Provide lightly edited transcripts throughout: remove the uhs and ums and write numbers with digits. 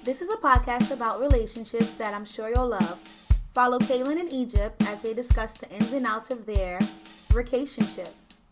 This is a podcast about relationships that I'm sure you'll love. Follow Kaylin and Egypt as they discuss the ins and outs of their vacationship.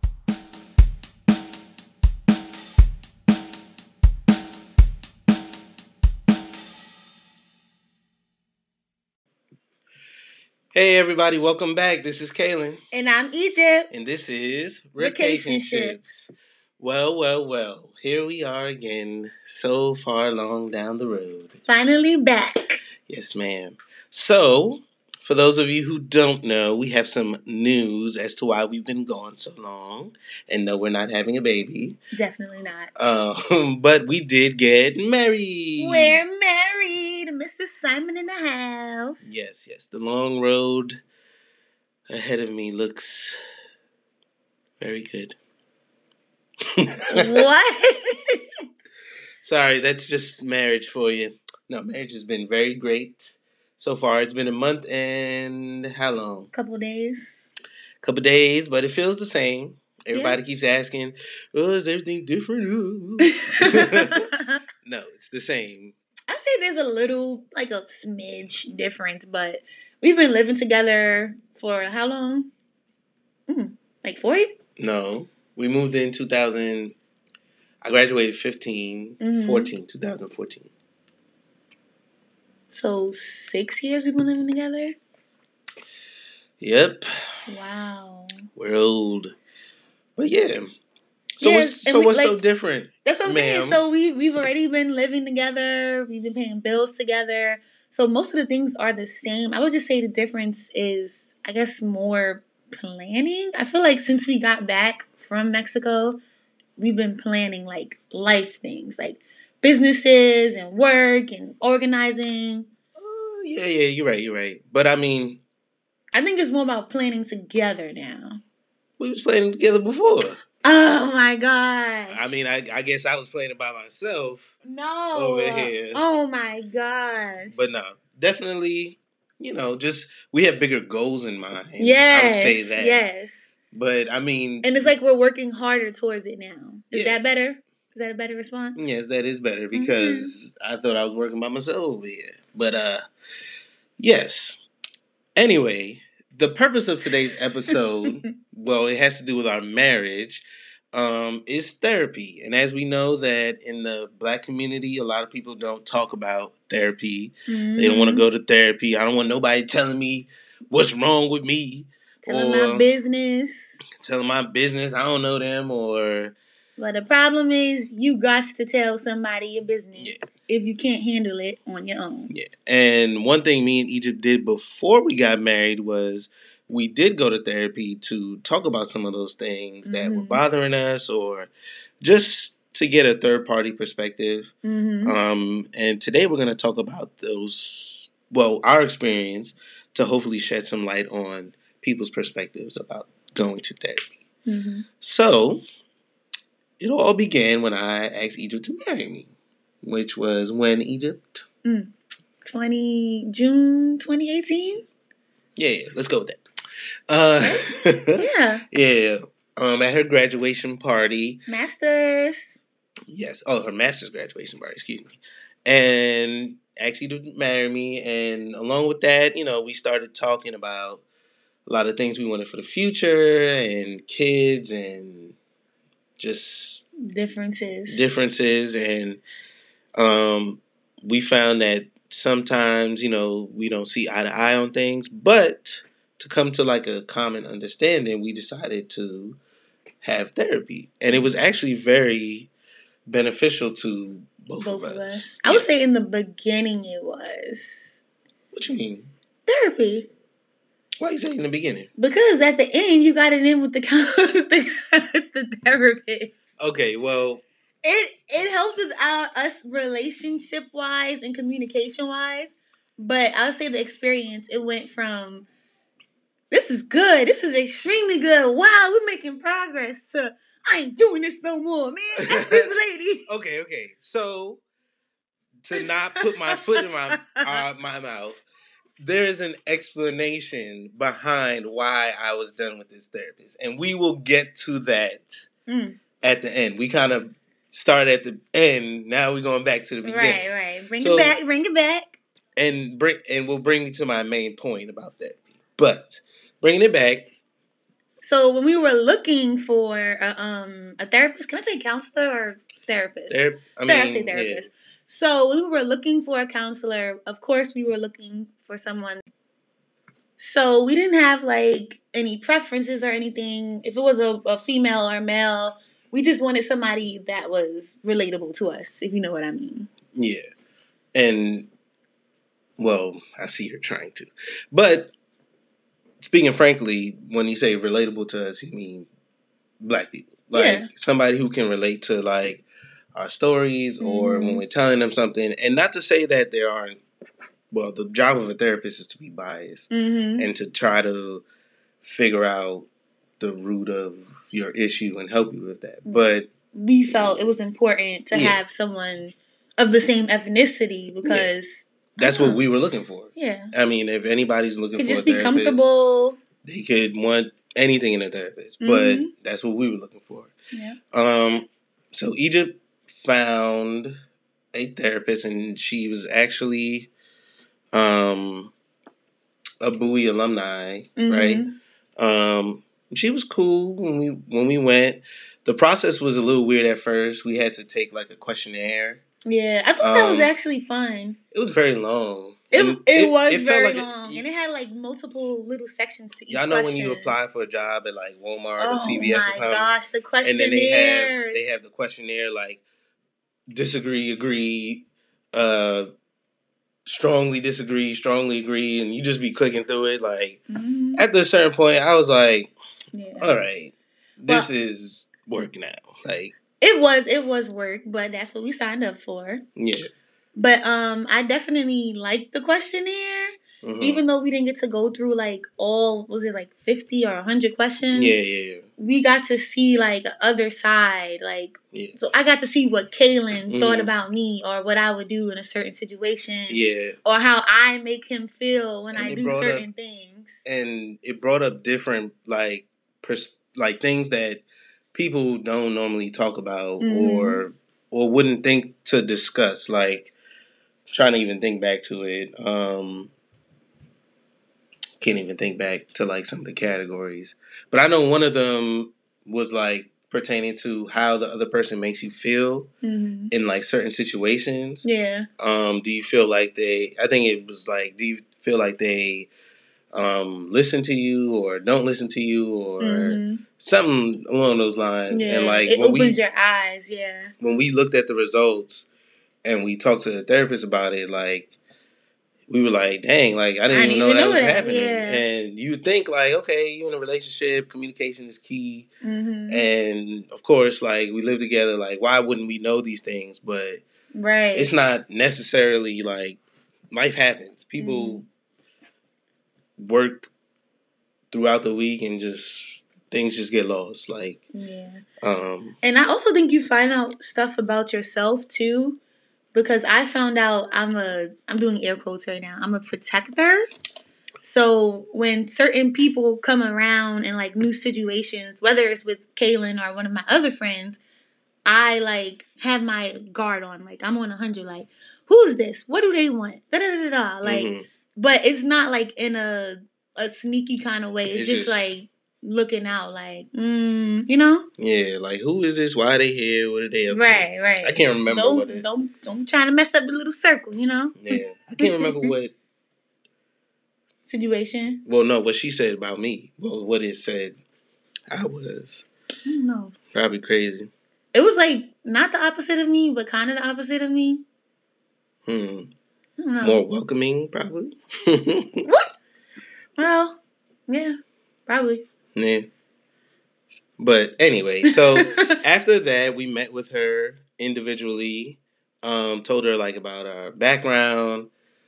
Hey everybody, welcome back. This is Kaylin. And I'm Egypt. And this is Vacationships. Well. Here we are again, so far along down the road. Finally back. Yes, ma'am. So, for those of you who don't know, we have some news as to why we've been gone so long. And no, we're not having a baby. Definitely not. But we did get married. We're married. Mr. Simon in the house. Yes. The long road ahead of me looks very good. What? Sorry, that's just marriage for you. No, marriage has been very great so far. It's been a month and how long? Couple days, but it feels the same. Everybody keeps asking, "Oh, is everything different?" No, it's the same. I say there's a little, like a smidge difference, but we've been living together for how long? Like 4 years? No, we moved in 2000. I graduated 2014. So 6 years we've been living together? Yep. Wow. We're old. But yeah. What's so different? That's what I'm saying. So we've already been living together. We've been paying bills together. So most of the things are the same. I would just say the difference is, I guess, more planning. I feel like since we got back from Mexico, we've been planning like life things, like businesses and work and organizing. Yeah, you're right. But I mean, I think it's more about planning together now. We was planning together before. Oh my God. I mean, I guess I was planning by myself. No. Over here. Oh my gosh. But no, definitely, just we have bigger goals in mind. Yes. I would say that. Yes. But I mean. And it's like we're working harder towards it now. Is that better? Is that a better response? Yes, that is better because I thought I was working by myself over here. But yes. Anyway, the purpose of today's episode, well, it has to do with our marriage, is therapy. And as we know that in the Black community, a lot of people don't talk about therapy. Mm-hmm. They don't want to go to therapy. I don't want nobody telling me what's wrong with me. Telling my business. I don't know them or... But the problem is you got to tell somebody your business if you can't handle it on your own. Yeah. And one thing me and Egypt did before we got married was we did go to therapy to talk about some of those things that were bothering us or just to get a third-party perspective. Mm-hmm. And today we're going to talk about our experience to hopefully shed some light on people's perspectives about going to therapy. Mm-hmm. So... it all began when I asked Egypt to marry me, which was when, Egypt? June 2018? Yeah, let's go with that. Yeah. At her graduation party. Master's. Yes. Oh, her master's graduation party, excuse me. And asked Egypt to marry me. And along with that, we started talking about a lot of things we wanted for the future and kids and just differences and we found that sometimes we don't see eye to eye on things, but to come to like a common understanding, we decided to have therapy, and it was actually very beneficial to both of us. I would say in the beginning it was. What you mean? Therapy. Why you say in the beginning? Because at the end you got it in with the therapist. Okay, well, it helped us relationship wise and communication wise, but I would say the experience, it went from this is good, this is extremely good, wow, we're making progress, to I ain't doing this no more, man. That's this lady. Okay. So to not put my foot in my mouth. There is an explanation behind why I was done with this therapist. And we will get to that at the end. We kind of start at the end. Now we're going back to the beginning. Right. Bring it back. And will bring me to my main point about therapy. But bringing it back. So when we were looking for a therapist, can I say counselor or therapist? I say therapist. Yeah. So we were looking for a counselor. Of course, we were looking for someone. So we didn't have like any preferences or anything. If it was a female or male, we just wanted somebody that was relatable to us, if you know what I mean. Yeah. And, well, I see you're trying to. But, speaking frankly, when you say relatable to us, you mean black people. Like, somebody who can relate to, like, our stories or when we're telling them something. And not to say that there aren't, well, the job of a therapist is to be biased and to try to figure out the root of your issue and help you with that. But we felt it was important to have someone of the same ethnicity because that's what we were looking for. Yeah. I mean, if anybody's looking for a therapist, just be comfortable. They could want anything in a therapist, but that's what we were looking for. Yeah. So Egypt found a therapist, and she was actually a Bowie alumni, right? She was cool when we went. The process was a little weird at first. We had to take like a questionnaire. Yeah, I thought that was actually fun. It was very long. It was very long, and it had like multiple little sections to each question. Y'all know when you apply for a job at like Walmart or CVS or something? Oh my gosh, the questionnaires. And then they have the questionnaire like disagree, agree, strongly disagree, strongly agree, and you just be clicking through it. Like at a certain point, I was like, all right, this is work now. Like it was work, but that's what we signed up for. Yeah. But I definitely liked the questionnaire. Even though we didn't get to go through like all, was it like 50 or 100 questions? Yeah. We got to see like the other side. Like, so I got to see what Kaylin thought about me or what I would do in a certain situation. Yeah. Or how I make him feel when I do certain things. And it brought up different like things that people don't normally talk about or wouldn't think to discuss. Like, trying to even think back to it. Can't even think back to like some of the categories. But I know one of them was like pertaining to how the other person makes you feel in like certain situations. Yeah. Do you feel like I think it was like, do you feel like they listen to you or don't listen to you or something along those lines? Yeah. And like it opens your eyes. Yeah. When we looked at the results and we talked to the therapist about it, like, we were like, dang, like, I didn't even know that was happening. Yeah. And you think, like, okay, you in a relationship, communication is key. And, of course, like, we live together. Like, why wouldn't we know these things? But it's not necessarily, like, life happens. People work throughout the week and things just get lost. Like, and I also think you find out stuff about yourself, too. Because I found out I'm doing air quotes right now, I'm a protector. So when certain people come around in like new situations, whether it's with Kaylin or one of my other friends, I like have my guard on. Like I'm on 100. Like, who is this? What do they want? Da da da da. Like, but it's not like in a sneaky kind of way. It's just like looking out, like, you know? Yeah, like, who is this? Why are they here? What are they up to? Right. I can't remember Don't try to mess up the little circle, you know? Yeah. I can't remember what... situation? Well, no, what she said about me. Well, what it said I was. I don't know. Probably crazy. It was, like, not the opposite of me, but kind of the opposite of me. I don't know. More welcoming, probably. What? Well, yeah, probably. Yeah. But anyway, so after that, we met with her individually, told her like about our background,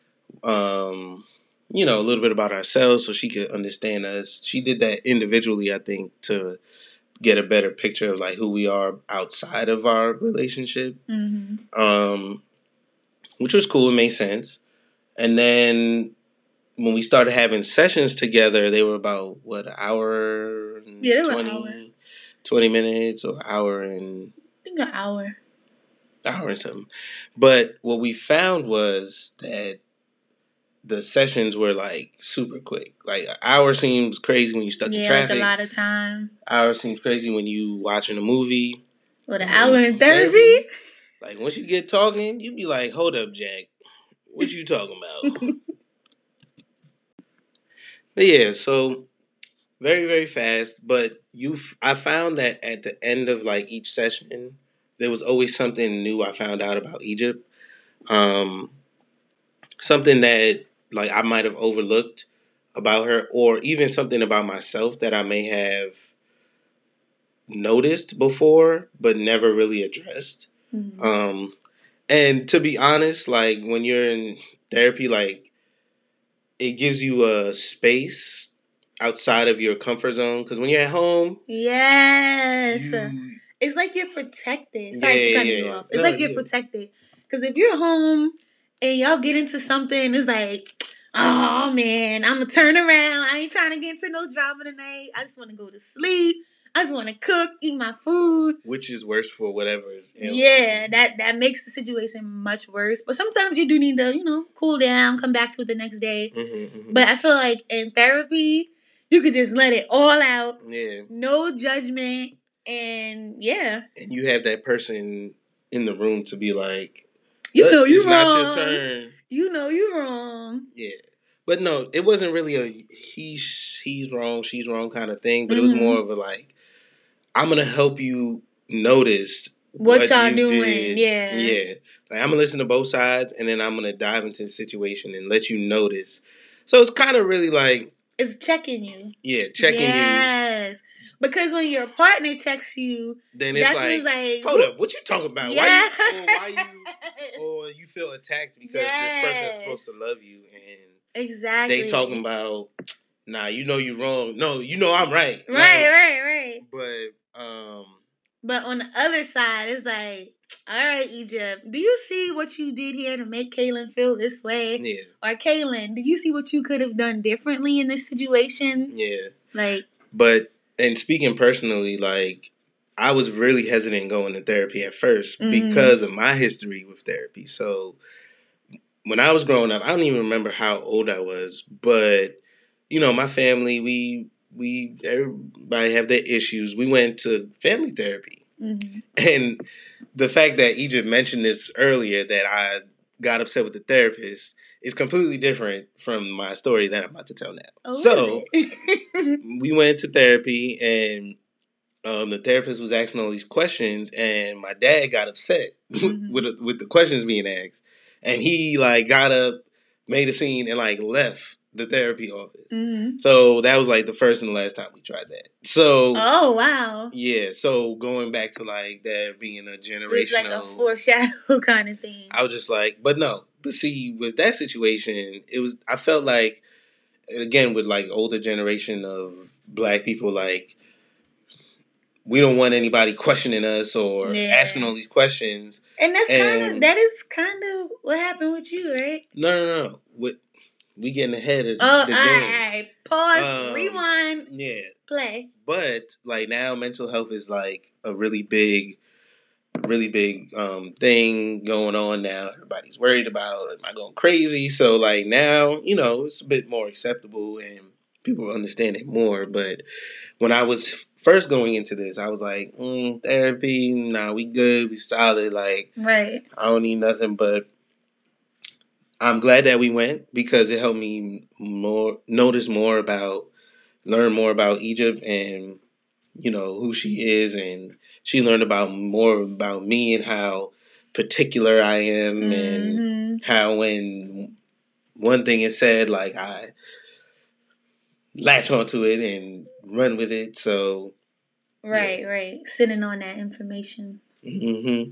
you know, a little bit about ourselves so she could understand us. She did that individually, I think, to get a better picture of like who we are outside of our relationship, which was cool. It made sense. And then when we started having sessions together, they were about, what, an hour and 20 minutes or hour and... I think an hour. hour and something. But what we found was that the sessions were like super quick. Like an hour seems crazy when you stuck in traffic. Like a lot of time. Hour seems crazy when you watching a movie. What, an hour in therapy? Like once you get talking, you be like, "Hold up, Jack, what you talking about?" But yeah, so very very fast. But I found that at the end of like each session, there was always something new I found out about Egypt. Something that like I might have overlooked about her, or even something about myself that I may have noticed before but never really addressed. Mm-hmm. And to be honest, like when you're in therapy, like it gives you a space outside of your comfort zone, because when you're at home, yes, it's like you're protected. Sorry for cutting you off. It's like you're protected, because if you're home and y'all get into something, it's like, oh man, I'm gonna turn around. I ain't trying to get into no drama tonight. I just want to go to sleep. I just want to cook, eat my food. Which is worse for whatever is ailing. Yeah, that makes the situation much worse. But sometimes you do need to, cool down, come back to it the next day. Mm-hmm, mm-hmm. But I feel like in therapy, you could just let it all out. Yeah. No judgment. And yeah. And you have that person in the room to be like, you know it's wrong. Not your turn. You know you're wrong. Yeah. But no, it wasn't really a he's wrong, she's wrong kind of thing. But it was more of a like, I'm going to help you notice what y'all you doing. Did. Yeah. Yeah. Like, I'm going to listen to both sides, and then I'm going to dive into the situation and let you notice. So it's kind of really like... It's checking you. Yeah, checking you. Yes. Because when your partner checks you, then it's like, hold up, what you talking about? Yeah. Or you feel attacked because this person is supposed to love you, and exactly they talking about, nah, you know you wrong. No, you know I'm right. Right. But on the other side, it's like, all right, Egypt, do you see what you did here to make Kaylin feel this way? Yeah. Or Kaylin, do you see what you could have done differently in this situation? Yeah. Like, but, and speaking personally, like, I was really hesitant going to therapy at first because of my history with therapy. So when I was growing up, I don't even remember how old I was, but my family, we everybody have their issues. We went to family therapy. Mm-hmm. And the fact that Egypt mentioned this earlier, that I got upset with the therapist, is completely different from my story that I'm about to tell now. Oh, so we went to therapy, and the therapist was asking all these questions, and my dad got upset with the questions being asked, and he like got up, made a scene, and like left the therapy office. Mm-hmm. So that was like the first and the last time we tried that. So oh wow, yeah. So going back to like that being a generational, it's like a foreshadow kind of thing. I was just like, but no. But see, with that situation, I felt like, again, with like older generation of Black people, like, we don't want anybody questioning us or asking all these questions. And that is kind of what happened with you, right? No. We getting ahead of the game. All right. Pause, rewind, play. But like now, mental health is like a really big thing going on now. Everybody's worried about, am I going crazy? So like now, it's a bit more acceptable and people understand it more. But when I was first going into this, I was like, therapy, nah, we good, we solid. Like, right. I don't need nothing. But I'm glad that we went, because it helped me learn more about Egypt and, who she is. And she learned more about me and how particular I am, and how when one thing is said, like, I latch onto it and run with it. So right, sitting on that information. Mm-hmm.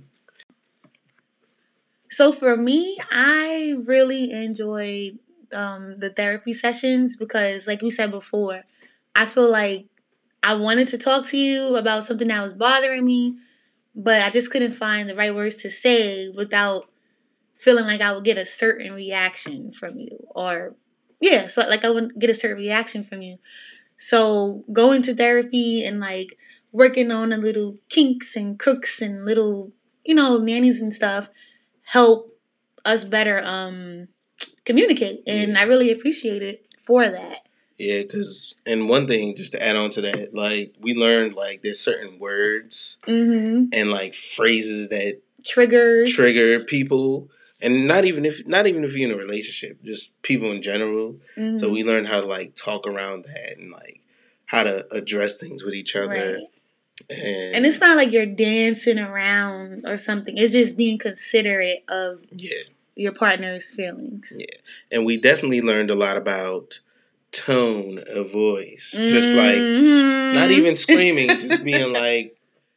So for me, I really enjoyed the therapy sessions because, like we said before, I feel like I wanted to talk to you about something that was bothering me, but I just couldn't find the right words to say without feeling like I would get a certain reaction from you. So like I would get a certain reaction from you. So going to therapy and like working on the little kinks and crooks and little nannies and stuff help us better communicate, and I really appreciate it for that. Yeah, and one thing, just to add on to that, like, we learned, like, there's certain words and, like, phrases that trigger people, and not even if you're in a relationship, just people in general. So we learned how to, like, talk around that and, like, how to address things with each other. Right. And it's not like you're dancing around or something. It's just being considerate of your partner's feelings. Yeah. And we definitely learned a lot about tone of voice. Just like, not even screaming, just being like,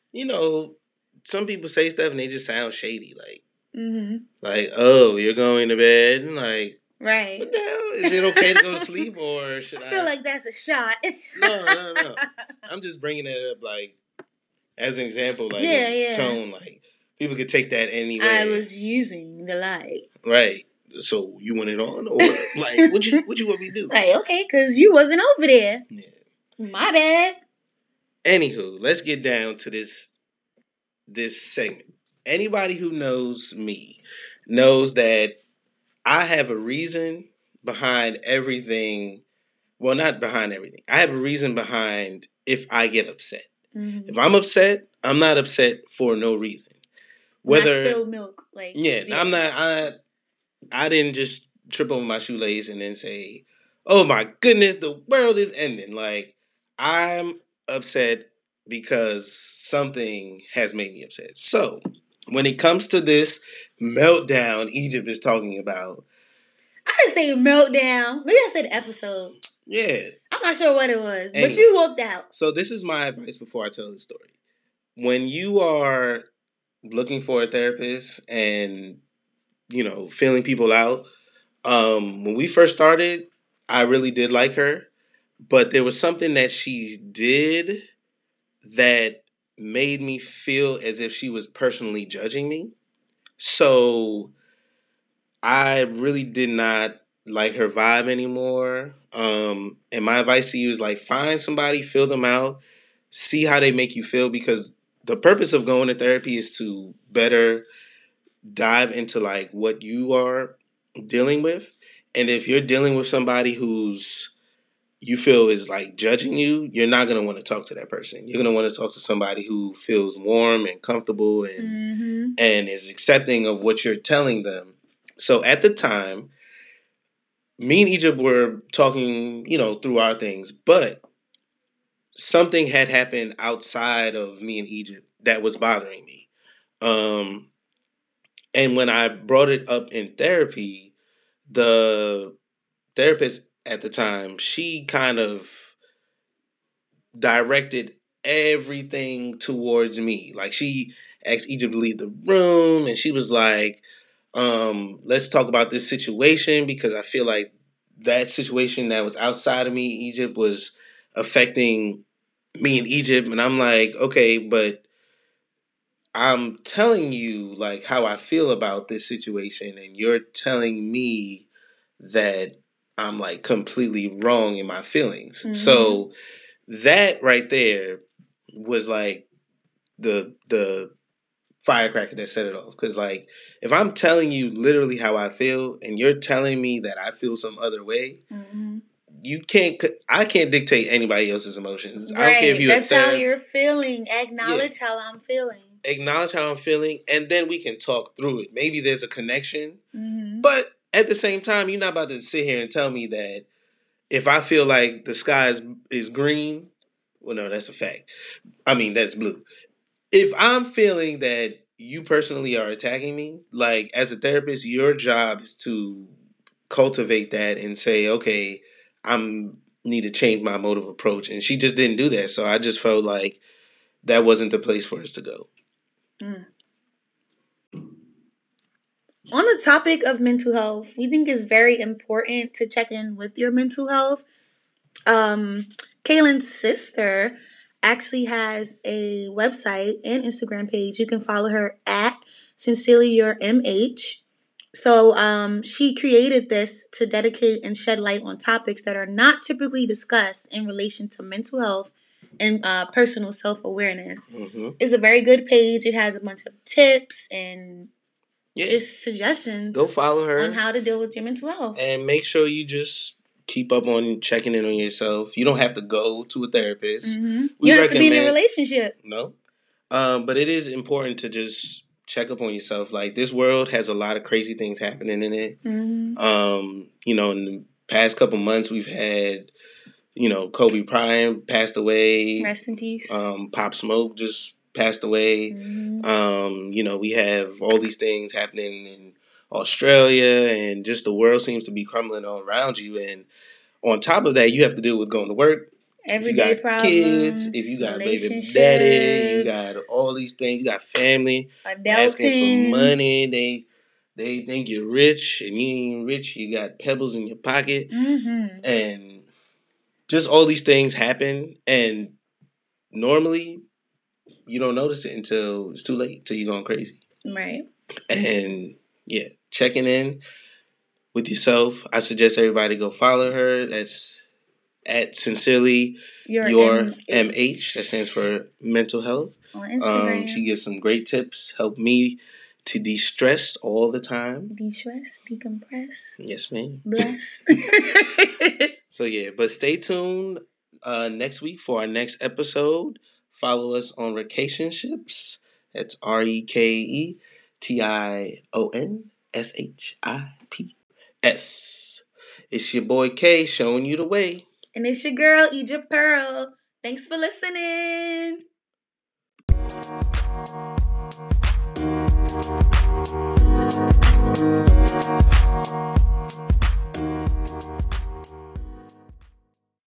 some people say stuff and they just sound shady. Like, like, oh, you're going to bed? And like, right. What the hell? Is it okay to go to sleep, or should I? I feel like that's a shot. No. I'm just bringing it up, like, as an example, like, tone, like, people could take that any way. I was using the light. Right. So you want it on, or like, what you want me to do? Like, okay, because you wasn't over there. Yeah. My bad. Anywho, let's get down to this segment. Anybody who knows me knows that I have a reason behind everything. Well, not behind everything. I have a reason behind if I get upset. Mm-hmm. If I'm upset, I'm not upset for no reason. Whether not spilled milk, like I'm not. I didn't just trip over my shoelace and then say, "Oh my goodness, the world is ending." Like, I'm upset because something has made me upset. So, when it comes to this meltdown Egypt is talking about, I didn't say meltdown. Maybe I said episode. Yeah. I'm not sure what it was, anyway, but you walked out. So this is my advice before I tell the story. When you are looking for a therapist and, feeling people out, when we first started, I really did like her, but there was something that she did that made me feel as if she was personally judging me. So I really did not like her vibe anymore. And my advice to you is, like, find somebody, fill them out, see how they make you feel, because the purpose of going to therapy is to better dive into, like, what you are dealing with. And if you're dealing with somebody who's you feel is, like, judging you, you're not going to want to talk to that person. You're going to want to talk to somebody who feels warm and comfortable and is accepting of what you're telling them. So at the time, me and Egypt were talking, through our things, but something had happened outside of me and Egypt that was bothering me. And when I brought it up in therapy, the therapist at the time, she kind of directed everything towards me. Like, she asked Egypt to leave the room, and she was like, let's talk about this situation, because I feel like that situation that was outside of me, Egypt, was affecting me and Egypt. And I'm like, okay, but I'm telling you, like, how I feel about this situation, and you're telling me that I'm, like, completely wrong in my feelings. Mm-hmm. So that right there was, like, the firecracker that set it off. Because, like, if I'm telling you literally how I feel and you're telling me that I feel some other way, I can't dictate anybody else's emotions. Right. I don't care if that's how you're feeling. Acknowledge how I'm feeling. Acknowledge how I'm feeling, and then we can talk through it. Maybe there's a connection, but at the same time, you're not about to sit here and tell me that if I feel like the sky is green, well, no, that's a fact. I mean, that's blue. If I'm feeling that you personally are attacking me, like, as a therapist, your job is to cultivate that and say, okay, need to change my mode of approach. And she just didn't do that. So I just felt like that wasn't the place for us to go. On the topic of mental health, we think it's very important to check in with your mental health. Kaylin's sister actually has a website and Instagram page. You can follow her at Sincerely Your MH. So she created this to dedicate and shed light on topics that are not typically discussed in relation to mental health and personal self-awareness. Mm-hmm. It's a very good page. It has a bunch of tips and Yeah. just suggestions. Go follow her on how to deal with your mental health. and make sure you just keep up on checking in on yourself. You don't have to go to a therapist. Mm-hmm. You don't have to be in a relationship. No. But it is important to just check up on yourself. Like, this world has a lot of crazy things happening in it. Mm-hmm. You know, in the past couple months, we've had, you know, Kobe Bryant passed away. Rest in peace. Pop Smoke just passed away. Mm-hmm. You know, we have all these things happening in Australia, and just the world seems to be crumbling all around you. And on top of that, you have to deal with going to work. Everyday if you got problems, kids, if you got baby daddy, you got all these things, you got family asking for money, they think you're rich and you ain't rich, you got pebbles in your pocket. Mm-hmm. And just all these things happen, and normally you don't notice it until it's too late, till you're going crazy. Right. And yeah, checking in with yourself. I suggest everybody go follow her. That's at Sincerely Your MH. That stands for mental health. On Instagram. She gives some great tips. Help me to de-stress all the time. De-stress, decompress. Yes, ma'am. Bless. So yeah, but stay tuned next week for our next episode. Follow us on Rekationships. That's REKETIONSHIPS. It's your boy K showing you the way. And it's your girl, Egypt Pearl. Thanks for listening.